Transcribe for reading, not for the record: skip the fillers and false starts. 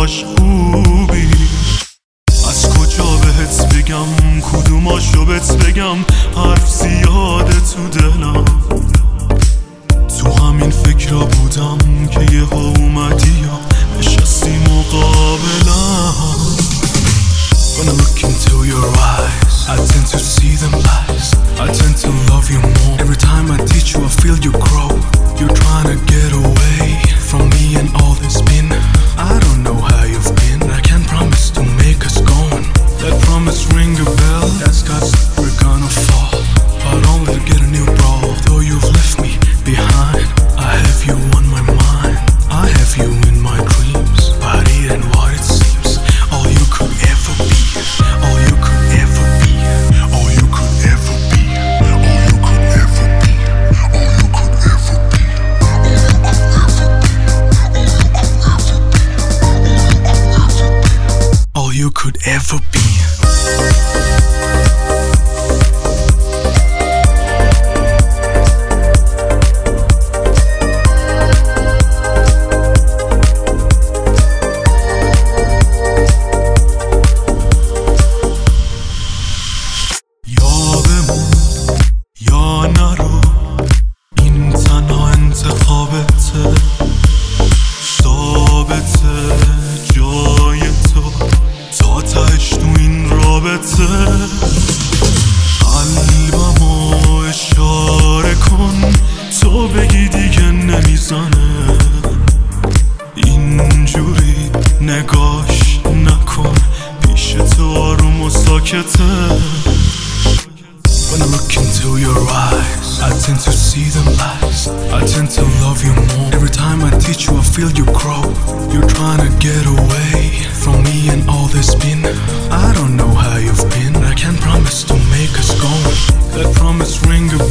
کاش خوبی. از کجا بهت بگم کدوماشو بهت بگم، حرف زیاده تو دلم. تو همین فکرها بودم که یه ها اومدی یا نشستی مقابلم. When I look into your eyes, I tend to see them lies. I tend to love you more. Every time I teach you, I feel you grow. You're trying to get away from me and all this been. I don't know how you've been. I can't promise to make us going. That promise ring a bell. That's 'cause we're gonna fall, but only to get a new bro. Though you've left me behind, I have you on my mind. I have you in my dreams, but it ain't what it seems. All you could ever be, all you could ever be, all you could ever be, all you could ever be, all you could ever be, all you could ever be. قلبمو اشاره کن، تو بگی دیگه نمیزنه. اینجوری نگاش نکن، پیش تو آروم و ساکته. When I look into your eyes, I tend to see them lies. I tend to love you more. Every time I teach you, I feel you grow. You're trying to get away from me and all this been. I don't know how you've been. I can't promise to make us go. That promise ring a